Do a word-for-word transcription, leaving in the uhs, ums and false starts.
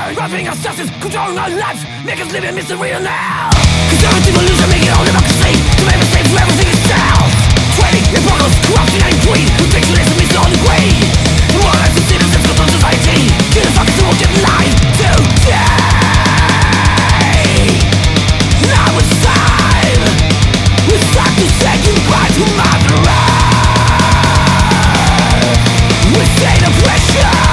Robbing our substance, controlling our lives, make us live in misery now. Conservative illusion, making all democracy to make mistakes for everything itself. Trading, hypocrisy, corruption and greed, ridiculous and misleading greed. Morals and citizens control society. Kill the fuckers who will give life today. Now it's time. It's time to say goodbye to Mother Earth. We say the pressure.